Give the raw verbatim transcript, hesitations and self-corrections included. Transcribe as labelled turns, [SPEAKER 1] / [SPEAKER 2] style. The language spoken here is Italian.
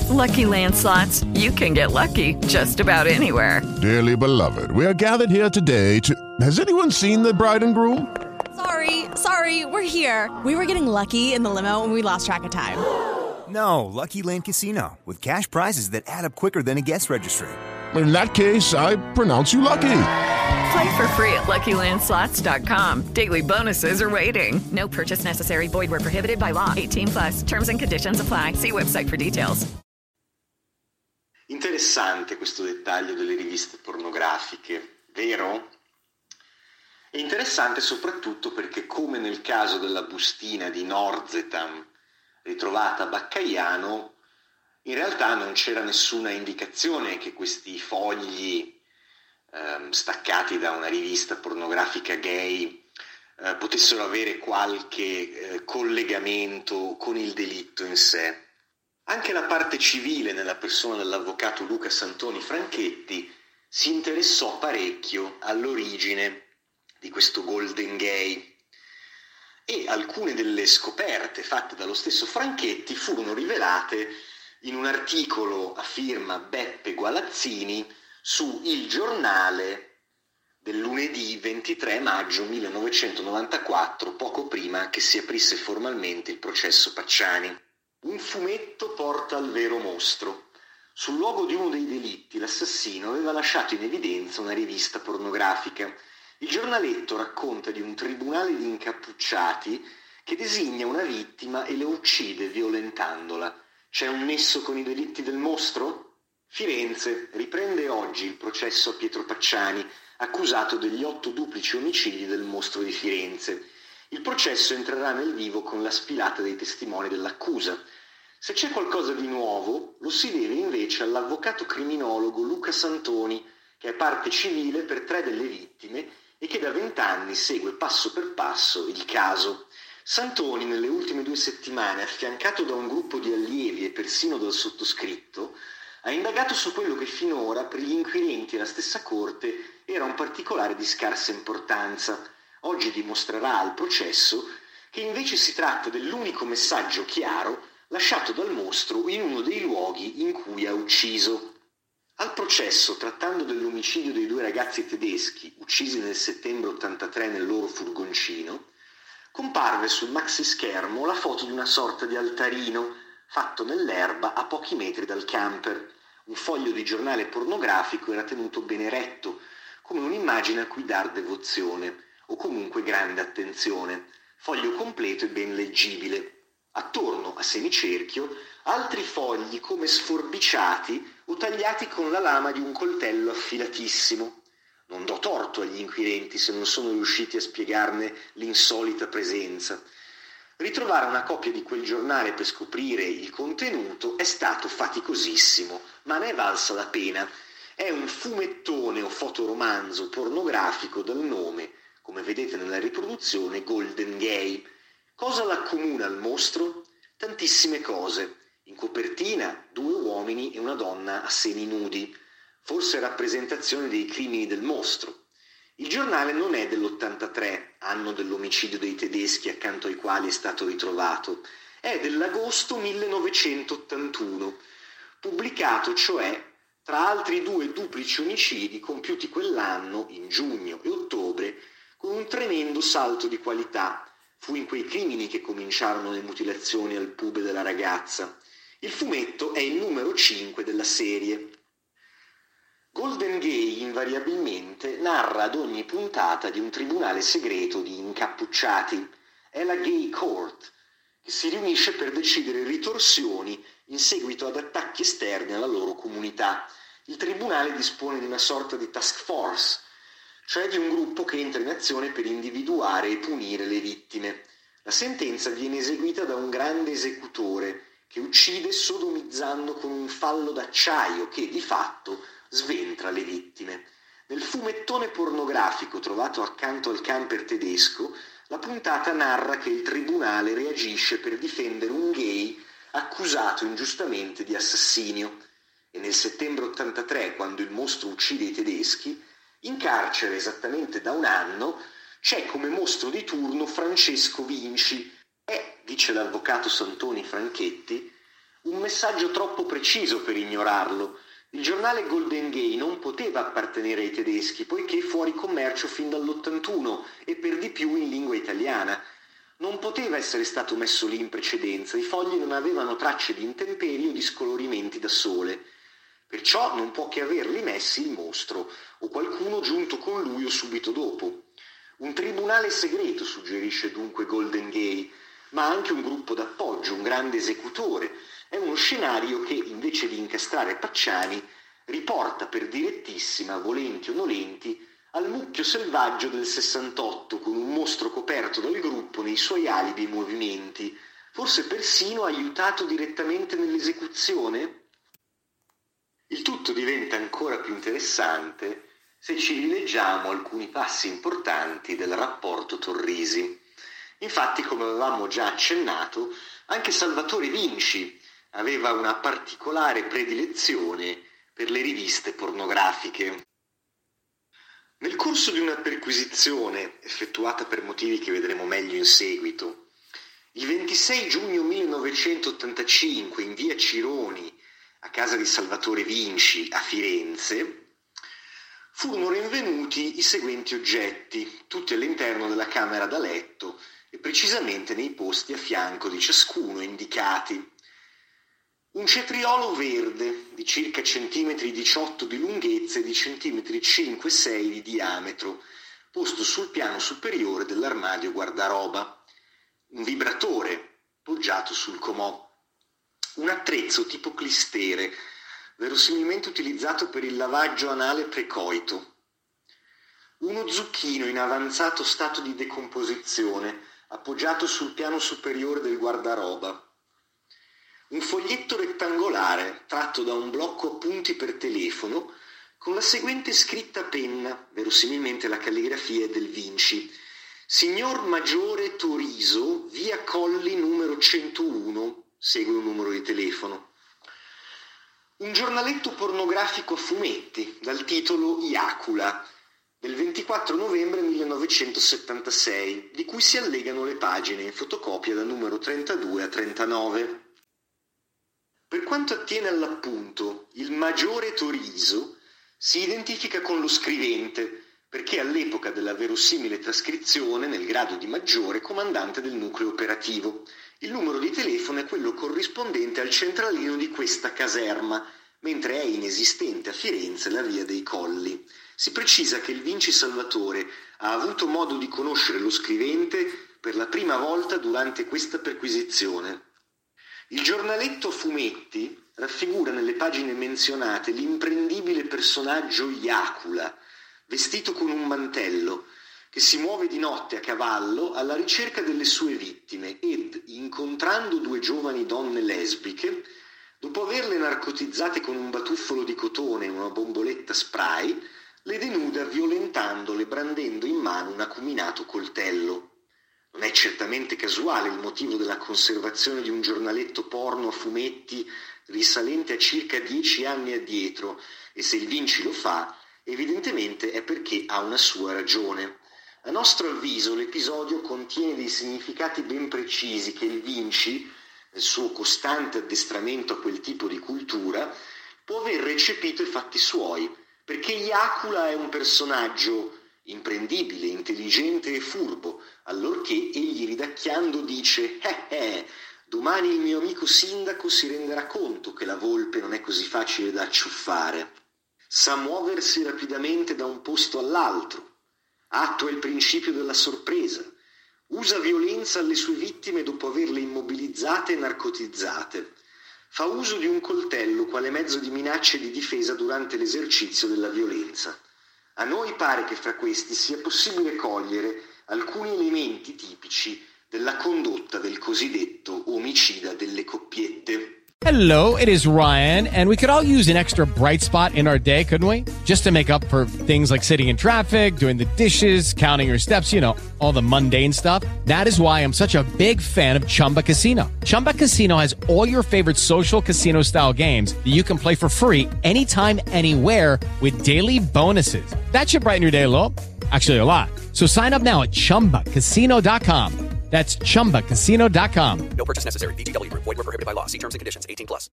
[SPEAKER 1] Lucky Land Slots, you can get lucky just about anywhere.
[SPEAKER 2] Dearly beloved, we are gathered here today to... Has anyone seen the bride and groom?
[SPEAKER 3] Sorry, sorry, we're here. We were getting lucky in the limo and we lost track of time.
[SPEAKER 4] No, Lucky Land Casino, with cash prizes that add up quicker than a guest registry.
[SPEAKER 2] In that case, I pronounce you lucky.
[SPEAKER 1] Play for free at Lucky Land Slots dot com. Daily bonuses are waiting. No purchase necessary. Void where prohibited by law. eighteen plus. Terms and conditions apply. See website for details.
[SPEAKER 5] Interessante questo dettaglio delle riviste pornografiche, vero? È interessante soprattutto perché, come nel caso della bustina di Norzetam ritrovata a Baccaiano, in realtà non c'era nessuna indicazione che questi fogli ehm, staccati da una rivista pornografica gay eh, potessero avere qualche eh, collegamento con il delitto in sé. Anche la parte civile, nella persona dell'avvocato Luca Santoni Franchetti, si interessò parecchio all'origine di questo Golden Gay, e alcune delle scoperte fatte dallo stesso Franchetti furono rivelate in un articolo a firma Beppe Gualazzini su Il Giornale del lunedì ventitré maggio millenovecentonovantaquattro, poco prima che si aprisse formalmente il processo Pacciani. Un fumetto porta al vero mostro. Sul luogo di uno dei delitti l'assassino aveva lasciato in evidenza una rivista pornografica. Il giornaletto racconta di un tribunale di incappucciati che designa una vittima e la uccide violentandola. C'è un nesso con i delitti del mostro? Firenze riprende oggi il processo a Pietro Pacciani, accusato degli otto duplici omicidi del mostro di Firenze. Il processo entrerà nel vivo con la sfilata dei testimoni dell'accusa. Se c'è qualcosa di nuovo, lo si deve invece all'avvocato criminologo Luca Santoni, che è parte civile per tre delle vittime e che da vent'anni segue passo per passo il caso. Santoni, nelle ultime due settimane, affiancato da un gruppo di allievi e persino dal sottoscritto, ha indagato su quello che finora per gli inquirenti e la stessa Corte era un particolare di scarsa importanza. Oggi dimostrerà al processo che invece si tratta dell'unico messaggio chiaro lasciato dal mostro in uno dei luoghi in cui ha ucciso. Al processo, trattando dell'omicidio dei due ragazzi tedeschi uccisi nel settembre ottantatré nel loro furgoncino, comparve sul maxischermo la foto di una sorta di altarino fatto nell'erba a pochi metri dal camper. Un foglio di giornale pornografico era tenuto ben eretto, come un'immagine a cui dar devozione, o comunque grande attenzione. Foglio completo e ben leggibile. Attorno, a semicerchio, altri fogli come sforbiciati o tagliati con la lama di un coltello affilatissimo. Non do torto agli inquirenti se non sono riusciti a spiegarne l'insolita presenza. Ritrovare una copia di quel giornale per scoprire il contenuto è stato faticosissimo, ma ne è valsa la pena. È un fumettone o fotoromanzo pornografico dal nome, come vedete nella riproduzione, Golden Gay. Cosa l'accomuna al mostro? Tantissime cose. In copertina due uomini e una donna a semi nudi, forse rappresentazione dei crimini del mostro. Il giornale non è dell'ottantatré, anno dell'omicidio dei tedeschi accanto ai quali è stato ritrovato, è dell'agosto millenovecentottantuno, pubblicato cioè tra altri due duplici omicidi compiuti quell'anno, in giugno e ottobre, con un tremendo salto di qualità. Fu in quei crimini che cominciarono le mutilazioni al pube della ragazza. Il fumetto è il numero cinque della serie. Golden Gay invariabilmente narra ad ogni puntata di un tribunale segreto di incappucciati. È la Gay Court, che si riunisce per decidere ritorsioni in seguito ad attacchi esterni alla loro comunità. Il tribunale dispone di una sorta di task force, cioè di un gruppo che entra in azione per individuare e punire le vittime. La sentenza viene eseguita da un grande esecutore che uccide sodomizzando con un fallo d'acciaio che, di fatto, sventra le vittime. Nel fumettone pornografico trovato accanto al camper tedesco, la puntata narra che il tribunale reagisce per difendere un gay accusato ingiustamente di assassinio. E nel settembre ottantatré, quando il mostro uccide i tedeschi, in carcere esattamente da un anno, c'è come mostro di turno Francesco Vinci. È, dice l'avvocato Santoni Franchetti, Un messaggio troppo preciso per ignorarlo. Il giornale Golden Gay non poteva appartenere ai tedeschi, poiché fuori commercio fin dall'ottantuno e per di più in lingua italiana. Non poteva essere stato messo lì in precedenza, i fogli non avevano tracce di intemperi o di scolorimenti da sole. Perciò non può che averli messi il mostro, o qualcuno giunto con lui o subito dopo. Un tribunale segreto, suggerisce dunque Golden Gay, ma anche un gruppo d'appoggio, un grande esecutore. È uno scenario che, invece di incastrare Pacciani, riporta per direttissima, volenti o nolenti, al mucchio selvaggio del sessantotto, con un mostro coperto dal gruppo nei suoi alibi e movimenti, forse persino aiutato direttamente nell'esecuzione? Il tutto diventa ancora più interessante se ci rileggiamo alcuni passi importanti del rapporto Torrisi. Infatti, come avevamo già accennato, anche Salvatore Vinci aveva una particolare predilezione per le riviste pornografiche. Nel corso di una perquisizione, effettuata per motivi che vedremo meglio in seguito, il ventisei giugno millenovecentottantacinque in via Cironi, a casa di Salvatore Vinci a Firenze, furono rinvenuti i seguenti oggetti, tutti all'interno della camera da letto e precisamente nei posti a fianco di ciascuno indicati. Un cetriolo verde di circa centimetri diciotto di lunghezza e di centimetri cinque sei di diametro, posto sul piano superiore dell'armadio guardaroba. Un vibratore poggiato sul comò. Un attrezzo tipo clistere, verosimilmente utilizzato per il lavaggio anale precoito. Uno zucchino in avanzato stato di decomposizione, appoggiato sul piano superiore del guardaroba. Un foglietto rettangolare tratto da un blocco appunti per telefono con la seguente scritta a penna, verosimilmente la calligrafia è del Vinci: Signor Maggiore Toriso, via Colli numero centouno, segue un numero di telefono. Un giornaletto pornografico a fumetti dal titolo Iacula, del ventiquattro novembre millenovecentosettantasei, di cui si allegano le pagine in fotocopia da numero trentadue a trentanove. Per quanto attiene all'appunto, il Maggiore Toriso si identifica con lo scrivente, perché all'epoca della verosimile trascrizione, nel grado di maggiore, comandante del nucleo operativo. Il numero di telefono è quello corrispondente al centralino di questa caserma, mentre è inesistente a Firenze la via dei Colli. Si precisa che il Vinci Salvatore ha avuto modo di conoscere lo scrivente per la prima volta durante questa perquisizione. Il giornaletto a fumetti raffigura nelle pagine menzionate l'imprendibile personaggio Iacula, vestito con un mantello, che si muove di notte a cavallo alla ricerca delle sue vittime ed, incontrando due giovani donne lesbiche, dopo averle narcotizzate con un batuffolo di cotone e una bomboletta spray, le denuda violentandole brandendo in mano un acuminato coltello. Non è certamente casuale il motivo della conservazione di un giornaletto porno a fumetti risalente a circa dieci anni addietro, e se il Vinci lo fa, evidentemente è perché ha una sua ragione. A nostro avviso l'episodio contiene dei significati ben precisi che il Vinci, nel suo costante addestramento a quel tipo di cultura, può aver recepito ai fatti suoi, perché Iacula è un personaggio imprendibile, intelligente e furbo, allorché egli ridacchiando dice «Eh eh, domani il mio amico sindaco si renderà conto che la volpe non è così facile da acciuffare. Sa muoversi rapidamente da un posto all'altro, attua il principio della sorpresa, usa violenza alle sue vittime dopo averle immobilizzate e narcotizzate, fa uso di un coltello quale mezzo di minaccia e di difesa durante l'esercizio della violenza. A noi pare che fra questi sia possibile cogliere alcuni elementi tipici della condotta del cosiddetto omicida delle coppiette».
[SPEAKER 6] Hello, it is Ryan, and we could all use an extra bright spot in our day, couldn't we? Just to make up for things like sitting in traffic, doing the dishes, counting your steps, you know, all the mundane stuff. That is why I'm such a big fan of Chumba Casino. Chumba Casino has all your favorite social casino-style games that you can play for free anytime, anywhere with daily bonuses. That should brighten your day a little. Actually, a lot. So sign up now at chumba casino dot com. That's chumba casino dot com.
[SPEAKER 7] No purchase necessary. V G W Group. Void where prohibited by law. See terms and conditions. eighteen plus.